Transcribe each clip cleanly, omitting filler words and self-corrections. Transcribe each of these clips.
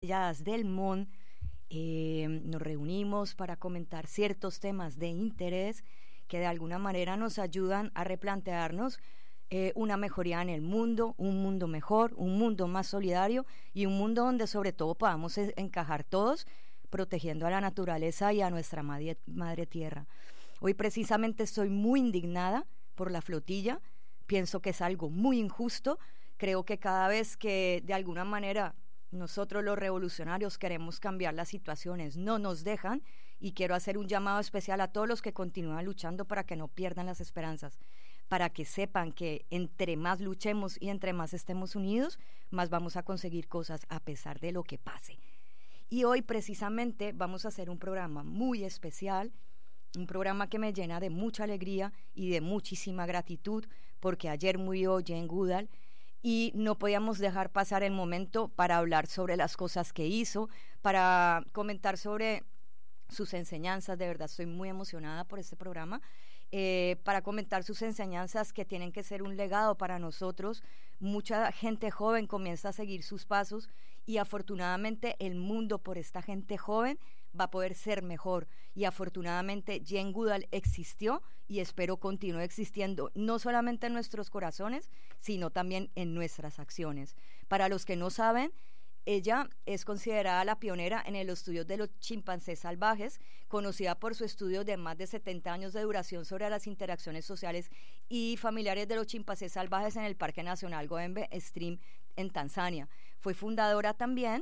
Jazz del Mon. Nos reunimos para comentar ciertos temas de interés que de alguna manera nos ayudan a replantearnos una mejoría en el mundo, un mundo mejor, un mundo más solidario y un mundo donde sobre todo podamos encajar todos protegiendo a la naturaleza y a nuestra madre tierra. Hoy precisamente estoy muy indignada por la flotilla, pienso que es algo muy injusto, creo que cada vez que de alguna manera nosotros los revolucionarios queremos cambiar las situaciones, no nos dejan, y quiero hacer un llamado especial a todos los que continúan luchando para que no pierdan las esperanzas, para que sepan que entre más luchemos y entre más estemos unidos, más vamos a conseguir cosas a pesar de lo que pase. Y hoy precisamente vamos a hacer un programa muy especial, un programa que me llena de mucha alegría y de muchísima gratitud, porque ayer murió Jane Goodall, y no podíamos dejar pasar el momento para hablar sobre las cosas que hizo, para comentar sobre sus enseñanzas. De verdad estoy muy emocionada por este programa, para comentar sus enseñanzas que tienen que ser un legado para nosotros. Mucha gente joven comienza a seguir sus pasos y afortunadamente el mundo por esta gente joven va a poder ser mejor, y afortunadamente Jane Goodall existió y espero continúe existiendo no solamente en nuestros corazones sino también en nuestras acciones. Para los que no saben, ella es considerada la pionera en el estudio de los chimpancés salvajes, conocida por su estudio de más de 70 años de duración sobre las interacciones sociales y familiares de los chimpancés salvajes en el Parque Nacional Goembe Stream en Tanzania. Fue fundadora también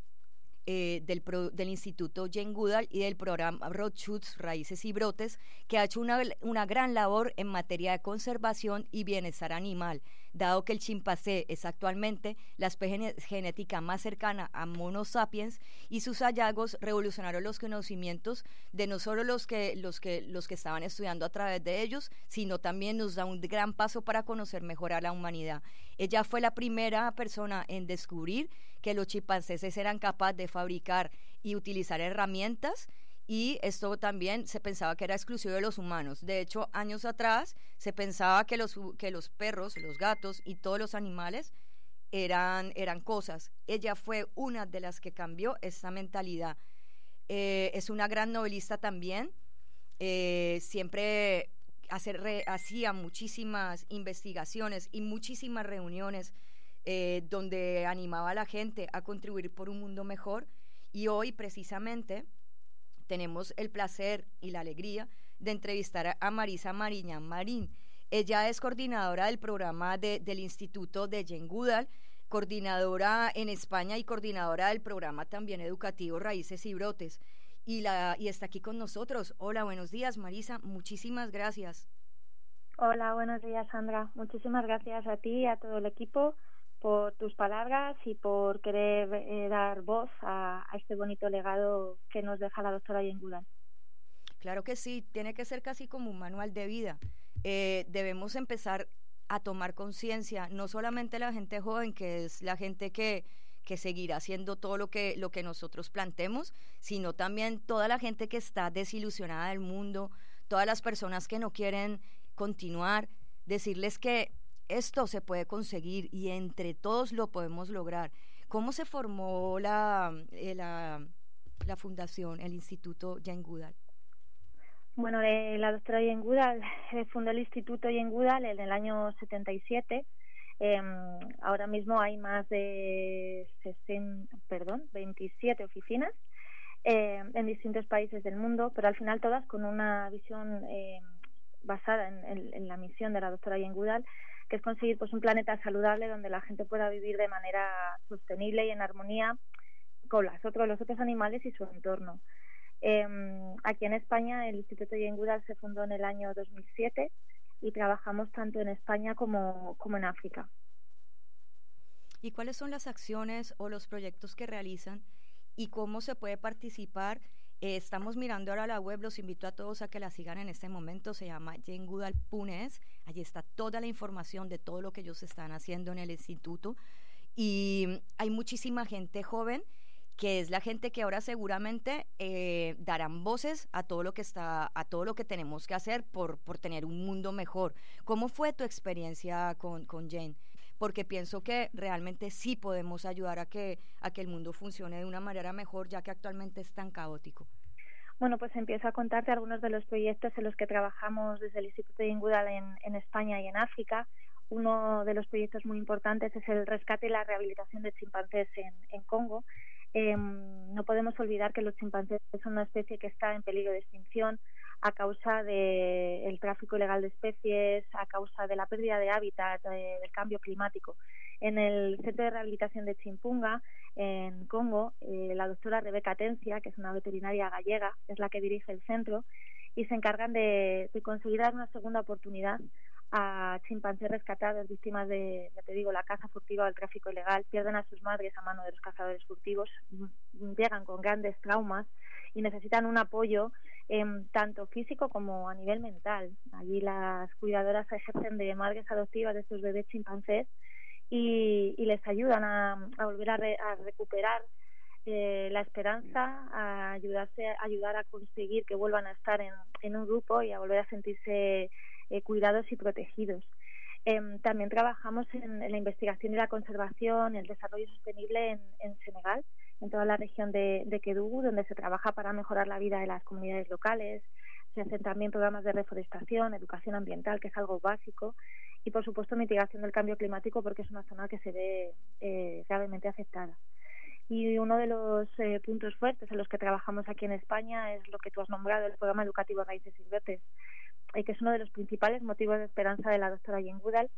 del Instituto Jane Goodall y del programa Roots, Raíces y Brotes, que ha hecho una gran labor en materia de conservación y bienestar animal, dado que el chimpancé es actualmente la especie genética más cercana a Mono sapiens, y sus hallazgos revolucionaron los conocimientos de no solo los que estaban estudiando a través de ellos, sino también nos da un gran paso para conocer mejor a la humanidad. Ella fue la primera persona en descubrir que los chimpancés eran capaces de fabricar y utilizar herramientas, y esto también se pensaba que era exclusivo de los humanos. De hecho, años atrás se pensaba que los perros, los gatos y todos los animales eran cosas. Ella fue una de las que cambió esta mentalidad. Es una gran novelista también. Siempre hacía muchísimas investigaciones y muchísimas reuniones donde animaba a la gente a contribuir por un mundo mejor, y hoy precisamente tenemos el placer y la alegría de entrevistar a Marisa Mariñán Marín. Ella es coordinadora del programa del Instituto de Jane Goodall, coordinadora en España y coordinadora del programa también educativo Raíces y Brotes, y está aquí con nosotros. Hola, buenos días, Marisa, muchísimas gracias. Hola, buenos días, Sandra. Muchísimas gracias a ti y a todo el equipo por tus palabras y por querer dar voz a este bonito legado que nos deja la doctora Jane Goodall. Claro que sí, tiene que ser casi como un manual de vida. Debemos empezar a tomar conciencia, no solamente la gente joven, que es la gente que seguirá haciendo todo lo que nosotros plantemos, sino también toda la gente que está desilusionada del mundo, todas las personas que no quieren continuar, decirles que esto se puede conseguir y entre todos lo podemos lograr. ¿Cómo se formó la fundación, el Instituto Jane Goodall? Bueno, la doctora Jane Goodall fundó el Instituto Jane Goodall en el año 77. Ahora mismo hay más de 27 oficinas en distintos países del mundo, pero al final todas con una visión basada en la misión de la doctora Jane Goodall, que es conseguir pues un planeta saludable donde la gente pueda vivir de manera sostenible y en armonía con los otros animales y su entorno. Aquí en España el Instituto Jane Goodall se fundó en el año 2007 y trabajamos tanto en España como en África. ¿Y cuáles son las acciones o los proyectos que realizan y cómo se puede participar? Estamos mirando ahora la web, los invito a todos a que la sigan en este momento, se llama janegoodall.es, allí está toda la información de todo lo que ellos están haciendo en el instituto, y hay muchísima gente joven que es la gente que ahora seguramente darán voces a todo lo que tenemos que hacer por tener un mundo mejor. ¿Cómo fue tu experiencia con Jane? porque pienso que realmente sí podemos ayudar a que el mundo funcione de una manera mejor, ya que actualmente es tan caótico. Bueno, pues empiezo a contarte algunos de los proyectos en los que trabajamos desde el Instituto Jane Goodall en España y en África. Uno de los proyectos muy importantes es el rescate y la rehabilitación de chimpancés en Congo. No podemos olvidar que los chimpancés son una especie que está en peligro de extinción a causa del tráfico ilegal de especies, a causa de la pérdida de hábitat, del cambio climático. En el Centro de Rehabilitación de Chimpunga, en Congo, la doctora Rebeca Tencia, que es una veterinaria gallega, es la que dirige el centro, y se encargan de conseguir dar una segunda oportunidad a chimpancés rescatados, víctimas de, ya te digo, la caza furtiva o el tráfico ilegal. Pierden a sus madres a mano de los cazadores furtivos, llegan con grandes traumas y necesitan un apoyo tanto físico como a nivel mental. Allí las cuidadoras ejercen de madres adoptivas de estos bebés chimpancés y les ayudan a volver a recuperar la esperanza, a ayudar a conseguir que vuelvan a estar en un grupo y a volver a sentirse cuidados y protegidos. También trabajamos en la investigación y la conservación, el desarrollo sostenible en Senegal, en toda la región de Kédougou, donde se trabaja para mejorar la vida de las comunidades locales. Se hacen también programas de reforestación, educación ambiental, que es algo básico, y por supuesto mitigación del cambio climático, porque es una zona que se ve gravemente afectada. Y uno de los puntos fuertes en los que trabajamos aquí en España es lo que tú has nombrado, el programa educativo Raíces y Brotes, que es uno de los principales motivos de esperanza de la doctora Jane Goodall.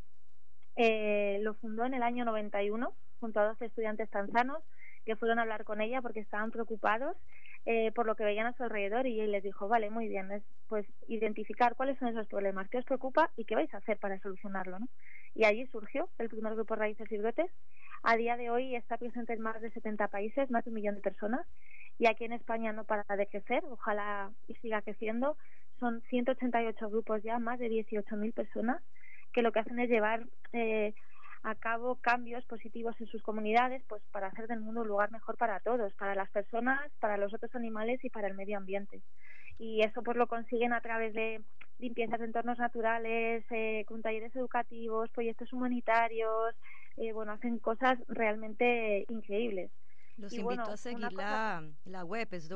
Lo fundó en el año 91 junto a 12 estudiantes tanzanos que fueron a hablar con ella porque estaban preocupados por lo que veían a su alrededor, y ella les dijo, vale, muy bien, pues identificar cuáles son esos problemas, qué os preocupa y qué vais a hacer para solucionarlo, ¿no? Y allí surgió el primer grupo Raíces y Brotes. A día de hoy está presente en más de 70 países, más de 1 millón de personas, y aquí en España no para de crecer, ojalá y siga creciendo. Son 188 grupos ya, más de 18.000 personas, que lo que hacen es llevar a cabo cambios positivos en sus comunidades, pues para hacer del mundo un lugar mejor para todos, para las personas, para los otros animales y para el medio ambiente. Y eso pues lo consiguen a través de limpiezas de entornos naturales, con talleres educativos, proyectos humanitarios, hacen cosas realmente increíbles. Los invito a seguir la web, es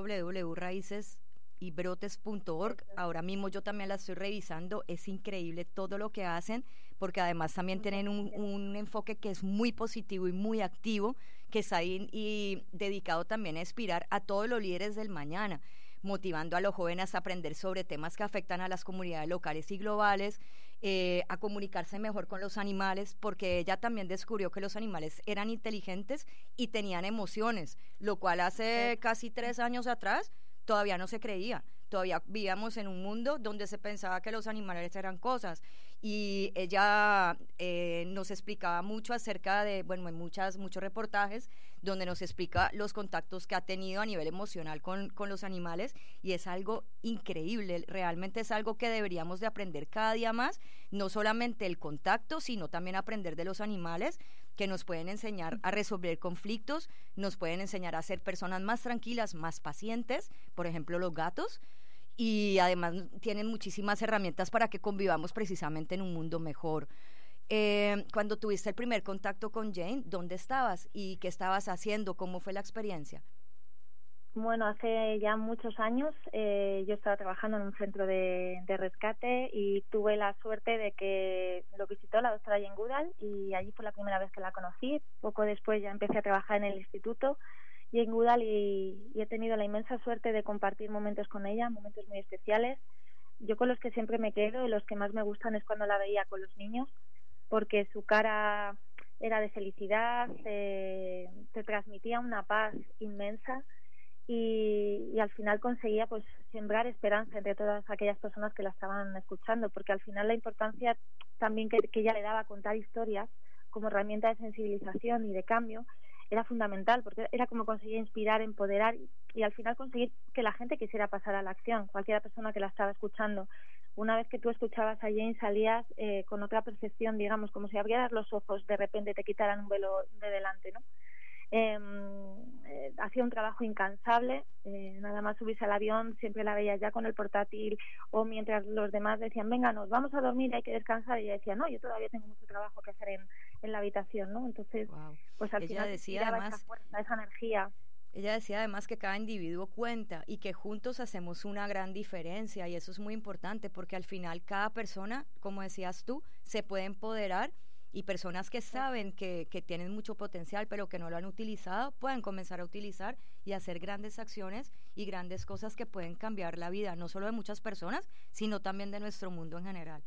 www.raicesybrotes.org. Ahora mismo yo también la estoy revisando, es increíble todo lo que hacen, porque además también tienen un enfoque que es muy positivo y muy activo, que está ahí y dedicado también a inspirar a todos los líderes del mañana, motivando a los jóvenes a aprender sobre temas que afectan a las comunidades locales y globales, a comunicarse mejor con los animales, porque ella también descubrió que los animales eran inteligentes y tenían emociones, lo cual hace casi 3 años atrás todavía no se creía. Todavía vivíamos en un mundo donde se pensaba que los animales eran cosas, y ella nos explicaba mucho acerca de, en muchos reportajes donde nos explica los contactos que ha tenido a nivel emocional con los animales, y es algo increíble, realmente es algo que deberíamos de aprender cada día más, no solamente el contacto, sino también aprender de los animales, que nos pueden enseñar a resolver conflictos, nos pueden enseñar a ser personas más tranquilas, más pacientes, por ejemplo los gatos, y además tienen muchísimas herramientas para que convivamos precisamente en un mundo mejor. Cuando tuviste el primer contacto con Jane, ¿dónde estabas y qué estabas haciendo? ¿Cómo fue la experiencia? Bueno, hace ya muchos años yo estaba trabajando en un centro de rescate y tuve la suerte de que lo visitó la doctora Jane Goodall, y allí fue la primera vez que la conocí. Poco después ya empecé a trabajar en el instituto Jane Goodall y he tenido la inmensa suerte de compartir momentos con ella, momentos muy especiales. Yo con los que siempre me quedo y los que más me gustan es cuando la veía con los niños, porque su cara era de felicidad, te transmitía una paz inmensa, y al final conseguía pues sembrar esperanza entre todas aquellas personas que la estaban escuchando, porque al final la importancia también que ella le daba a contar historias como herramienta de sensibilización y de cambio era fundamental, porque era como conseguir inspirar, empoderar y al final conseguir que la gente quisiera pasar a la acción, cualquiera persona que la estaba escuchando. Una vez que tú escuchabas a Jane salías con otra percepción, digamos, como si abrieras los ojos, de repente te quitaran un velo de delante, ¿no? Hacía un trabajo incansable, nada más subirse al avión siempre la veía ya con el portátil, o mientras los demás decían venga, nos vamos a dormir, hay que descansar, y ella decía no, yo todavía tengo mucho trabajo que hacer en la habitación, ¿no? Entonces, wow. pues al Ella final decía esa además, fuerza, esa energía. ella decía además que cada individuo cuenta y que juntos hacemos una gran diferencia, y eso es muy importante porque al final cada persona, como decías tú, se puede empoderar, y personas que saben que tienen mucho potencial pero que no lo han utilizado pueden comenzar a utilizar y hacer grandes acciones y grandes cosas que pueden cambiar la vida, no solo de muchas personas, sino también de nuestro mundo en general.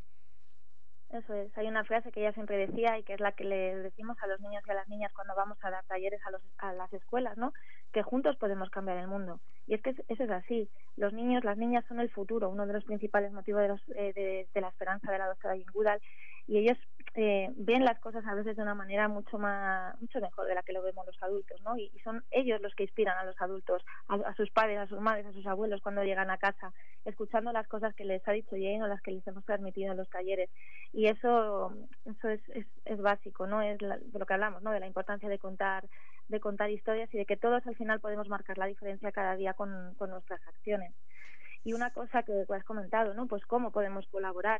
Eso es, hay una frase que ella siempre decía y que es la que le decimos a los niños y a las niñas cuando vamos a dar talleres a las escuelas, ¿no? Que juntos podemos cambiar el mundo. Y es que eso es así. Los niños, las niñas son el futuro, uno de los principales motivos de la esperanza de la doctora Jane Goodall, y ellos ven las cosas a veces de una manera mucho mejor de la que lo vemos los adultos, ¿no? Y son ellos los que inspiran a los adultos, a sus padres, a sus madres, a sus abuelos cuando llegan a casa, escuchando las cosas que les ha dicho Jane o las que les hemos transmitido en los talleres. Y eso es básico, ¿no? Es de lo que hablamos, ¿no? De la importancia de contar historias y de que todos al final podemos marcar la diferencia cada día con nuestras acciones. Y una cosa que has comentado, ¿no? Pues cómo podemos colaborar.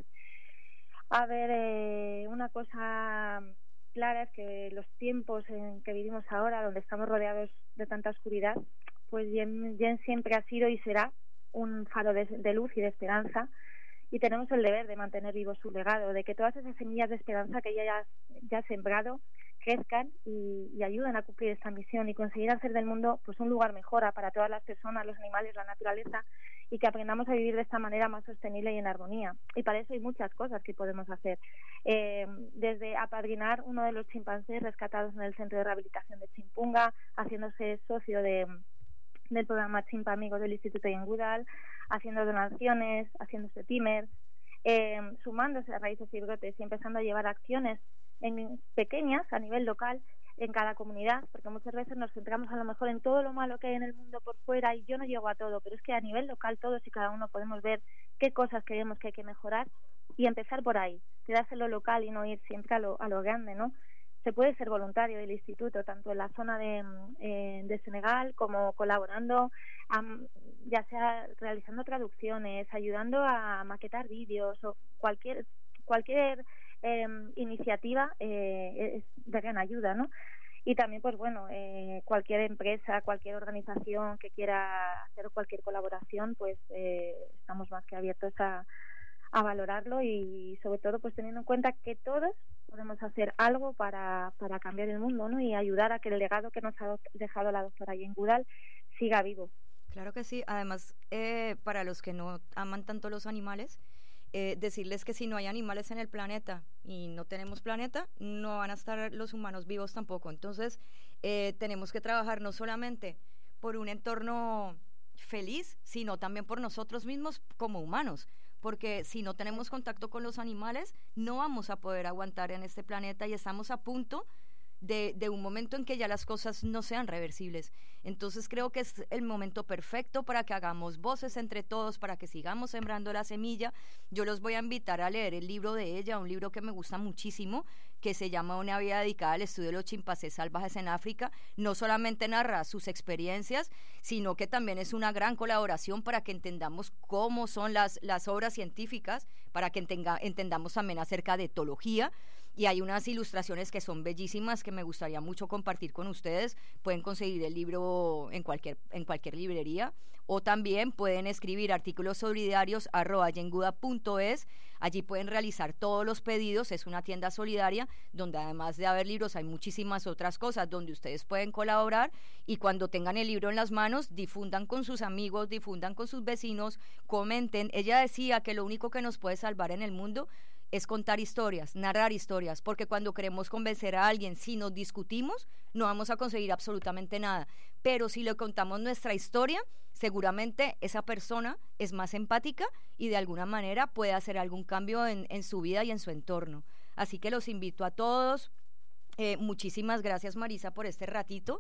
A ver, una cosa clara es que los tiempos en que vivimos ahora, donde estamos rodeados de tanta oscuridad, pues Jen siempre ha sido y será un faro de luz y de esperanza, y tenemos el deber de mantener vivo su legado, de que todas esas semillas de esperanza que ella ya ha sembrado crezcan y ayuden a cumplir esta misión y conseguir hacer del mundo pues un lugar mejor para todas las personas, los animales, la naturaleza, y que aprendamos a vivir de esta manera más sostenible y en armonía. Y para eso hay muchas cosas que podemos hacer, desde apadrinar uno de los chimpancés rescatados en el centro de rehabilitación de Chimpunga, haciéndose socio del programa Chimpa Amigos del Instituto Jane Goodall, haciendo donaciones, haciéndose timer, sumándose a Raíces y Brotes y empezando a llevar acciones pequeñas a nivel local en cada comunidad, porque muchas veces nos centramos a lo mejor en todo lo malo que hay en el mundo por fuera y yo no llego a todo, pero es que a nivel local todos y cada uno podemos ver qué cosas creemos que hay que mejorar y empezar por ahí, quedarse en lo local y no ir siempre a lo grande, ¿no? Se puede ser voluntario del instituto, tanto en la zona de Senegal como colaborando, ya sea realizando traducciones, ayudando a maquetar vídeos o cualquier iniciativa es de gran ayuda, ¿no? Y también, pues bueno, cualquier empresa, cualquier organización que quiera hacer cualquier colaboración, pues estamos más que abiertos a valorarlo y sobre todo pues teniendo en cuenta que todos podemos hacer algo para cambiar el mundo, ¿no? Y ayudar a que el legado que nos ha dejado la doctora Jane Goodall siga vivo. Claro que sí. Además, para los que no aman tanto los animales, decirles que si no hay animales en el planeta y no tenemos planeta, no van a estar los humanos vivos tampoco. Entonces, tenemos que trabajar no solamente por un entorno feliz, sino también por nosotros mismos como humanos, porque si no tenemos contacto con los animales, no vamos a poder aguantar en este planeta y estamos a punto de un momento en que ya las cosas no sean reversibles. Entonces creo que es el momento perfecto para que hagamos voces entre todos, para que sigamos sembrando la semilla. Yo los voy a invitar a leer el libro de ella, un libro que me gusta muchísimo, que se llama Una vida dedicada al estudio de los chimpancés salvajes en África. No solamente narra sus experiencias, sino que también es una gran colaboración para que entendamos cómo son las obras científicas, para que entendamos también acerca de etología. Y hay unas ilustraciones que son bellísimas que me gustaría mucho compartir con ustedes. Pueden conseguir el libro en cualquier librería, o también pueden escribir artículos solidarios@jenguda.es. Allí pueden realizar todos los pedidos. Es una tienda solidaria donde además de haber libros hay muchísimas otras cosas donde ustedes pueden colaborar, y cuando tengan el libro en las manos difundan con sus amigos, difundan con sus vecinos, comenten. Ella decía que lo único que nos puede salvar en el mundo es contar historias, narrar historias, porque cuando queremos convencer a alguien, si nos discutimos, no vamos a conseguir absolutamente nada, pero si le contamos nuestra historia, seguramente esa persona es más empática y de alguna manera puede hacer algún cambio en su vida y en su entorno. Así que los invito a todos. Muchísimas gracias, Marisa, por este ratito.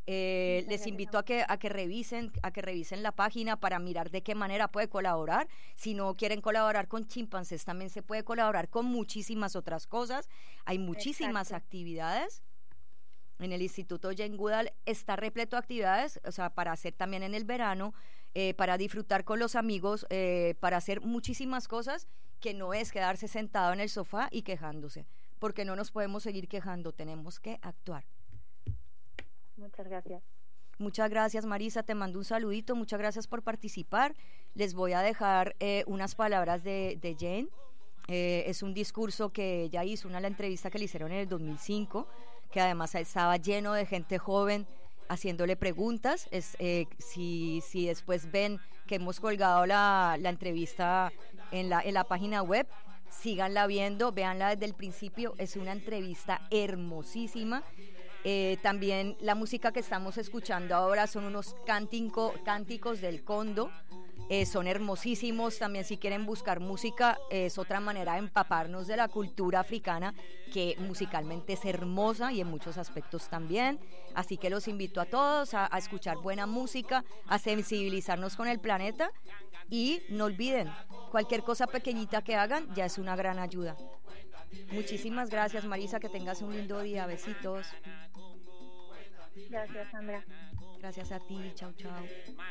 Les invito a que revisen la página para mirar de qué manera puede colaborar. Si no quieren colaborar con chimpancés, también se puede colaborar con muchísimas otras cosas. Hay muchísimas actividades. En el Instituto Jane Goodall está repleto de actividades, o sea, para hacer también en el verano, para disfrutar con los amigos, para hacer muchísimas cosas, que no es quedarse sentado en el sofá y quejándose. porque no nos podemos seguir quejando, tenemos que actuar. Muchas gracias. Muchas gracias, Marisa, te mando un saludito, muchas gracias por participar. Les voy a dejar unas palabras de Jane. Es un discurso que ella hizo, la entrevista que le hicieron en el 2005, que además estaba lleno de gente joven haciéndole preguntas. Si después ven que hemos colgado la entrevista en la página web, síganla viendo, véanla desde el principio, es una entrevista hermosísima. También la música que estamos escuchando ahora son unos cánticos del Condo, son hermosísimos. También, si quieren buscar música, es otra manera de empaparnos de la cultura africana, que musicalmente es hermosa y en muchos aspectos también. Así que los invito a todos a escuchar buena música, a sensibilizarnos con el planeta, y no olviden, cualquier cosa pequeñita que hagan ya es una gran ayuda. Muchísimas gracias, Marisa, que tengas un lindo día. Besitos. Gracias, Sandra. Gracias a ti, chao, chao.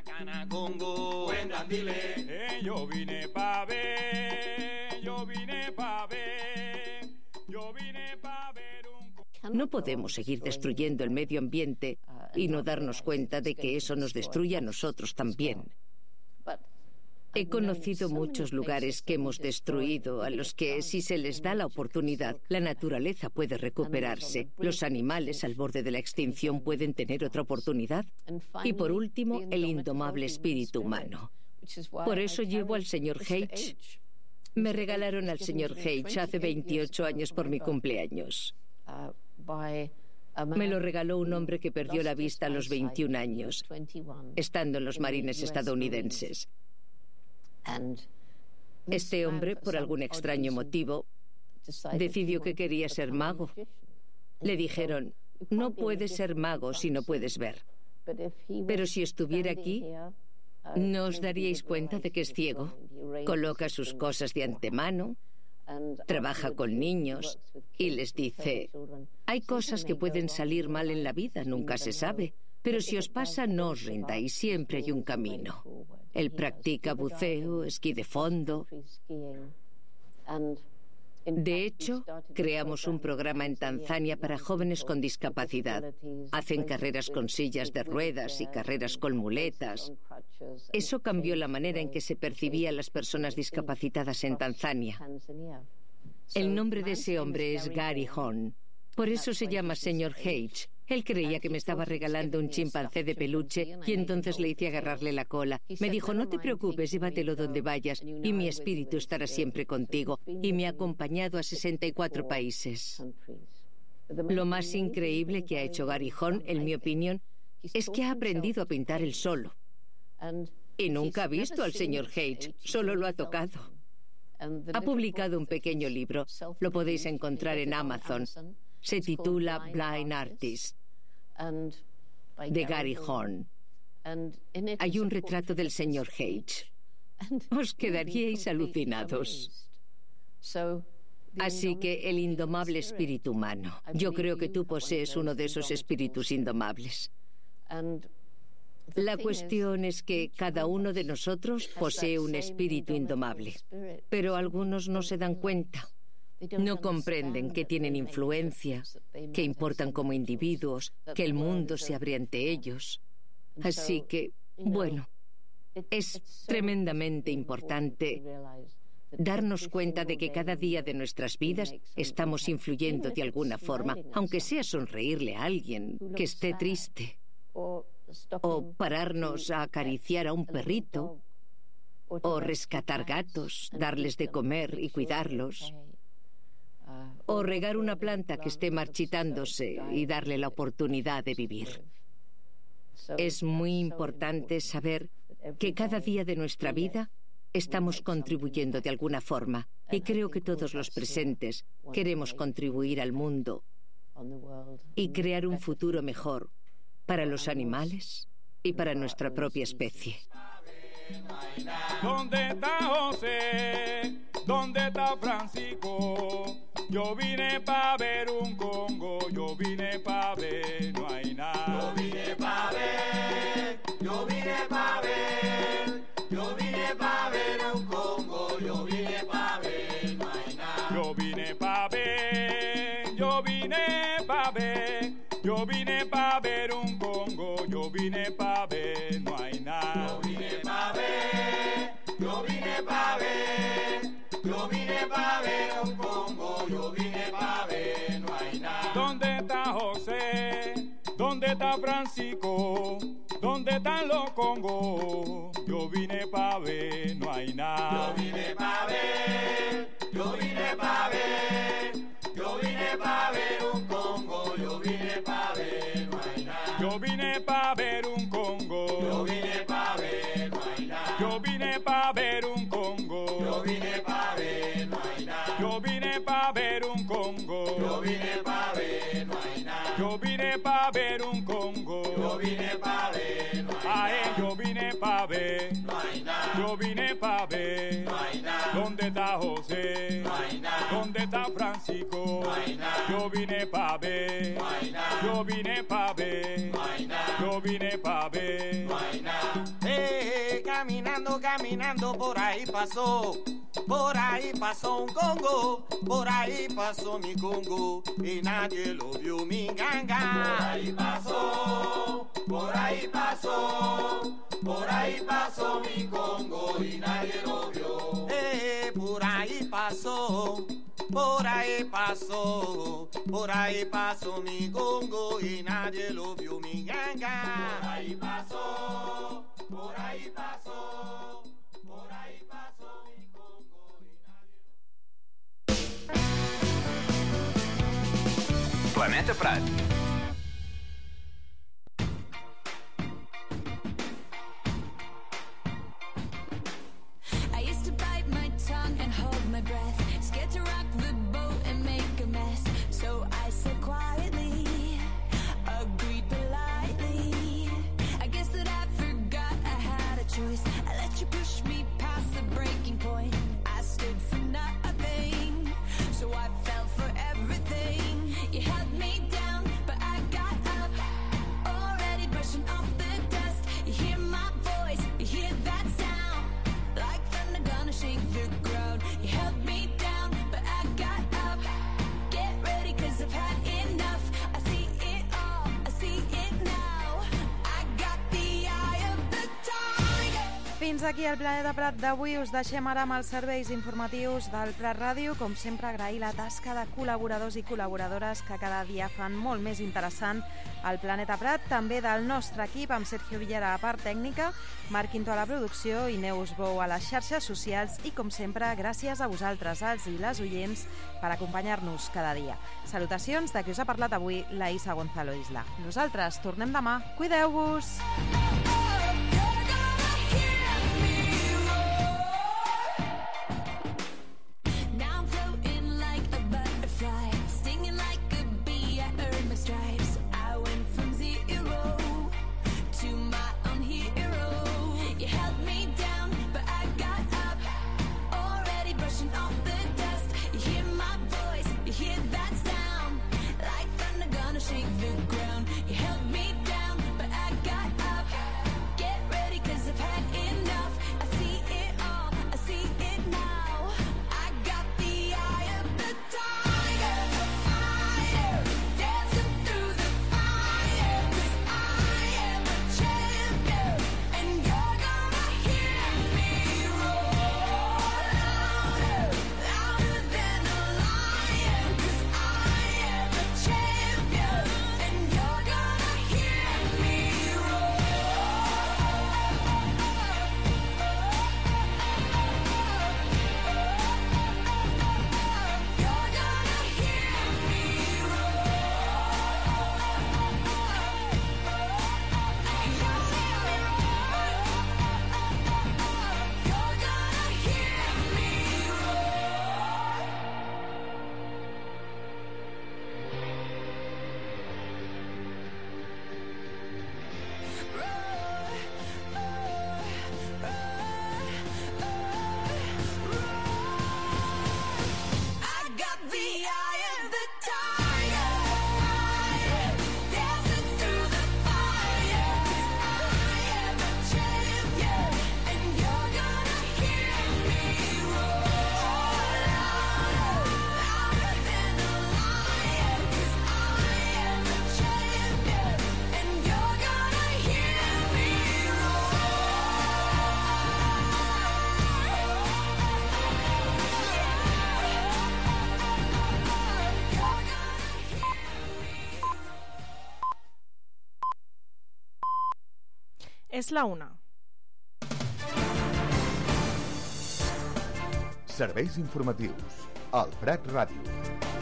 Yo vine pa' ver, yo vine pa' ver, yo vine pa' ver un... No podemos seguir destruyendo el medio ambiente y no darnos cuenta de que eso nos destruye a nosotros también. He conocido muchos lugares que hemos destruido, a los que, si se les da la oportunidad, la naturaleza puede recuperarse. Los animales al borde de la extinción pueden tener otra oportunidad. Y por último, el indomable espíritu humano. Por eso llevo al señor Hage. Me regalaron al señor Hage hace 28 años por mi cumpleaños. Me lo regaló un hombre que perdió la vista a los 21 años, estando en los marines estadounidenses. Este hombre, por algún extraño motivo, decidió que quería ser mago. Le dijeron: no puedes ser mago si no puedes ver. Pero si estuviera aquí, ¿no os daríais cuenta de que es ciego? Coloca sus cosas de antemano, trabaja con niños y les dice: hay cosas que pueden salir mal en la vida, nunca se sabe. Pero si os pasa, no os rindáis, siempre hay un camino. Él practica buceo, esquí de fondo. De hecho, creamos un programa en Tanzania para jóvenes con discapacidad. Hacen carreras con sillas de ruedas y carreras con muletas. Eso cambió la manera en que se percibía a las personas discapacitadas en Tanzania. El nombre de ese hombre es Gary Horn. Por eso se llama señor Hage. Él creía que me estaba regalando un chimpancé de peluche y entonces le hice agarrarle la cola. Me dijo: no te preocupes, llévatelo donde vayas y mi espíritu estará siempre contigo. Y me ha acompañado a 64 países. Lo más increíble que ha hecho Gary Horn, en mi opinión, es que ha aprendido a pintar él solo. Y nunca ha visto al señor Hage, solo lo ha tocado. Ha publicado un pequeño libro, lo podéis encontrar en Amazon. Se titula Blind Artist, de Gary Horn. Hay un retrato del señor Hage. Os quedaríais alucinados. Así que el indomable espíritu humano. Yo creo que tú posees uno de esos espíritus indomables. La cuestión es que cada uno de nosotros posee un espíritu indomable, pero algunos no se dan cuenta. No comprenden que tienen influencia, que importan como individuos, que el mundo se abre ante ellos. Así que, bueno, es tremendamente importante darnos cuenta de que cada día de nuestras vidas estamos influyendo de alguna forma, aunque sea sonreírle a alguien que esté triste, o pararnos a acariciar a un perrito, o rescatar gatos, darles de comer y cuidarlos, o regar una planta que esté marchitándose y darle la oportunidad de vivir. Es muy importante saber que cada día de nuestra vida estamos contribuyendo de alguna forma, y creo que todos los presentes queremos contribuir al mundo y crear un futuro mejor para los animales y para nuestra propia especie. ¿Dónde está José? ¿Dónde está Francisco? Yo vine pa' ver un Congo, yo vine pa' ver, no hay nada. Yo vine pa' ver, yo vine pa' ver, yo vine pa' ver un Congo, yo vine pa' ver, no hay nada. Yo vine pa' ver. ver, no hay nada. Yo vine pa' ver, yo vine pa' ver, yo vine pa' ver un Congo, yo vine pa' ver, no hay nada. ¿Dónde está José? ¿Dónde está Francisco? ¿Dónde están los Congos? Yo vine pa' ver, no hay nada. Yo vine pa' ver, yo vine pa' ver, yo vine pa' ver un Congo, yo vine pa' ver, no hay nada. Yo vine pa' ver un Congo. Yo vine pa' ver, no hay nada. Yo vine pa' ver un Congo. Yo vine pa' ver, no hay nada. Yo vine pa' ver un Congo. Yo vine pa' ver, no hay nada. Yo vine pa' ver un Congo. Yo vine pa' ver, no hay nada. Yo vine pa' ver. No hay nada. Yo vine pa' ver. No hay nada. ¿Dónde está José? No hay nada. ¿Dónde está Francisco? No hay nada. Yo vine pa' ver. No hay nada. Yo vine pa' ver. No hay nada. Yo vine pa' ver. No hay nada. Caminando, caminando, por ahí pasó un Congo, por ahí pasó mi Congo, y nadie lo vio, mi ganga. Por ahí pasó, por ahí pasó, por ahí pasó mi Congo y nadie lo vio. Por ahí pasó, por ahí pasó, por ahí pasó mi Congo y nadie lo vio, mi ganga. Por ahí pasó, por ahí pasó, por ahí pasó mi Congo y nadie lo vio. Planeta Prat. I used to bite my tongue and hold my breath, scared to rock the boat and make a mess. So I said quietly, agreed politely. I guess that I forgot I had a choice. I let you push me past the breaking point. I stood for nothing, so I fell for everything. You held me down, but I got up, already brushing off the dust. You hear my voice, you hear that sound, like thunder gonna shake the ground. You held me down, but I got up. Get ready, 'cause I've had enough. I see it all, I see it now. I got the eye of the tiger. Fins aquí el Planeta Prat d'avui. Us deixem ara amb els serveis informatius del Prat Ràdio. Com sempre, agrair la tasca de col·laboradors i col·laboradores que cada dia fan molt més interessant el Planeta Prat. També del nostre equip, amb Sergio Villara a la part tècnica, Marc Quinto a la producció i Neus Bou a les xarxes socials. I, com sempre, gràcies a vosaltres, els i les oients, per acompanyar-nos cada dia. Salutacions de qui us ha parlat avui, la Isa Gonzalo Isla. Nosaltres tornem demà. Cuideu-vos! Now I'm floating like a butterfly, stinging like a bee. I earned my stripes. I went from zero to my own hero. You held me down, but I got up, already brushing off the dust. You hear my voice, you hear that sound, like thunder gonna shake the ground. You held me down, but I got up. És la 1. Serveis informatius al Prat Ràdio.